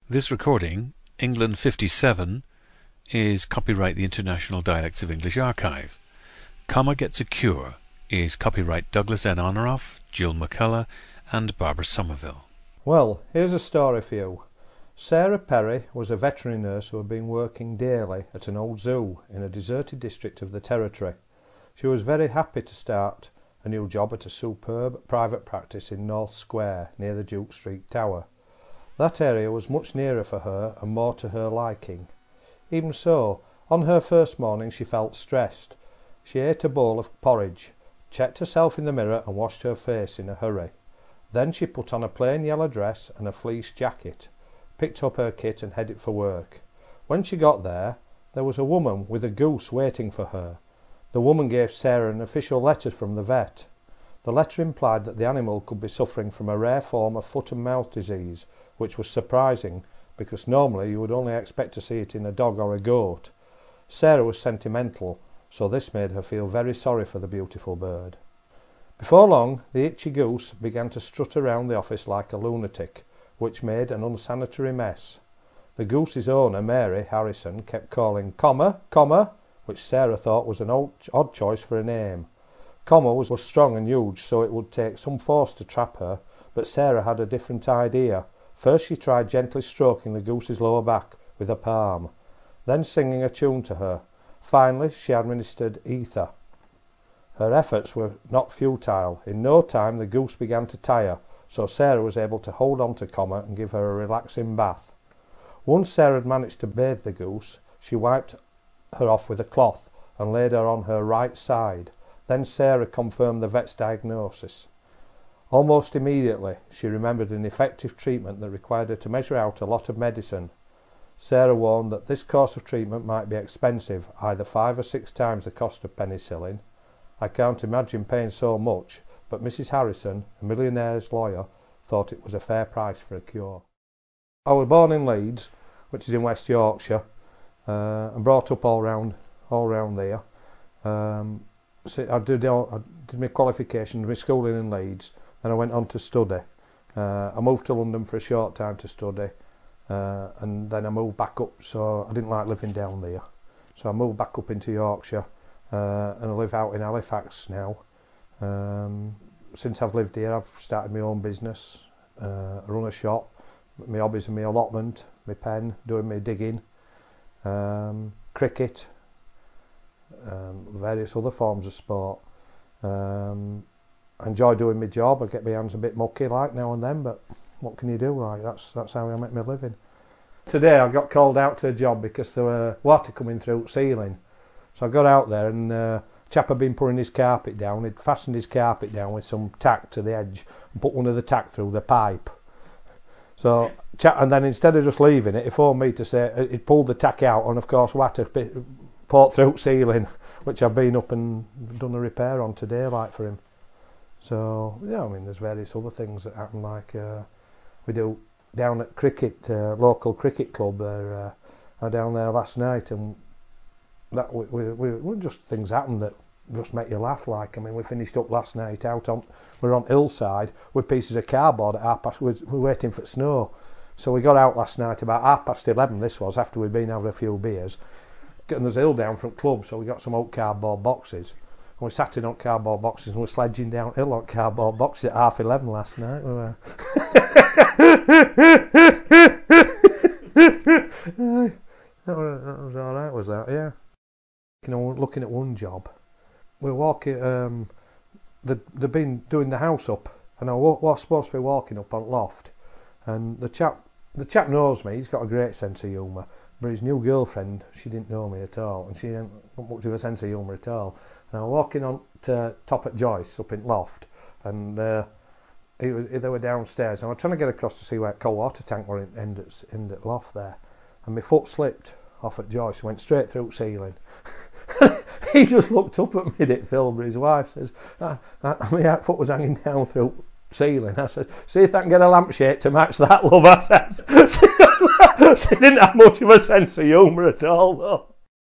This recording, England 57, is copyright the International Dialects of English Archive. Comma Gets a Cure is copyright Douglas N. Honoraff, Jill McCullough and Barbara Somerville. Well, here's a story for you. Sarah Perry was a veterinary nurse who had been working daily at an old zoo in a deserted district of the Territory. She was very happy to start a new job at a superb private practice in North Square near the Duke Street Tower. That area was much nearer for her and more to her liking. Even so, on her first morning she felt stressed. She ate a bowl of porridge, checked herself in the mirror and washed her face in a hurry. Then she put on a plain yellow dress and a fleece jacket, picked up her kit and headed for work. When she got there was a woman with a goose waiting for her. The woman gave Sarah an official letter from the vet. The letter implied that the animal could be suffering from a rare form of foot and mouth disease, which was surprising because normally you would only expect to see it in a dog or a goat. Sarah was sentimental, so this made her feel very sorry for the beautiful bird. Before long, the itchy goose began to strut around the office like a lunatic, which made an unsanitary mess. The goose's owner, Mary Harrison, kept calling Comma, Comma, which Sarah thought was an odd choice for a name. Comma was strong and huge, so it would take some force to trap her, but Sarah had a different idea. First she tried gently stroking the goose's lower back with a palm, then singing a tune to her. Finally she administered ether. Her efforts were not futile. In no time the goose began to tire, so Sarah was able to hold on to Comma and give her a relaxing bath. Once Sarah had managed to bathe the goose, she wiped her off with a cloth and laid her on her right side. Then Sarah confirmed the vet's diagnosis. Almost immediately she remembered an effective treatment that required her to measure out a lot of medicine. Sarah warned that this course of treatment might be expensive, either 5 or 6 times the cost of penicillin. I can't imagine paying so much, but Mrs. Harrison, a millionaire's lawyer, thought it was a fair price for a cure. I was born in Leeds, which is in West Yorkshire, and brought up all round there. So I did my qualification, my schooling in Leeds, and I went on to study. I moved to London for a short time to study, and then I moved back up, so I didn't like living down there. So I moved back up into Yorkshire, and I live out in Halifax now. Since I've lived here, I've started my own business. I run a shop. My hobbies are my allotment, my pen, doing my digging, cricket, various other forms of sport. I enjoy doing my job. I get my hands a bit mucky like now and then, but what can you do? Like that's how I make my living. Today I got called out to a job because there were water coming through the ceiling. So I got out there and a chap had been putting his carpet down. He'd fastened his carpet down with some tack to the edge and put one of the tack through the pipe. So and then instead of just leaving it, he phoned me to say he'd pulled the tack out, and of course water poured through the ceiling, which I've been up and done a repair on today, like for him. So yeah, I mean, there's various other things that happen, like we do down at cricket, local cricket club. I was down there last night, and that we just things happen that just make you laugh. Like, I mean, we finished up last night we're on hillside with pieces of cardboard at 11:30. We're waiting for snow, so we got out last night about 11:30. This was after we'd been having a few beers. And there's a hill down from club, so we got some old cardboard boxes. And we sat in on cardboard boxes and we're sledging downhill on cardboard boxes at 11:30 last night. That was alright, was that? Yeah. You know, looking at one job, we're walking. They've been doing the house up, and I was supposed to be walking up on loft, and the chap knows me. He's got a great sense of humour. But his new girlfriend, she didn't know me at all, and she hadn't much of a sense of humour at all. And I was walking on to top at Joyce up in loft, and they were downstairs, and I was trying to get across to see where the cold water tank were in at loft there, and my foot slipped off at Joyce and went straight through the ceiling. He just looked up at me, Dick Philby, his wife says, my foot was hanging down through the ceiling. I said, see if I can get a lampshade to match that, love, I said. She didn't have much of a sense of humour at all, though.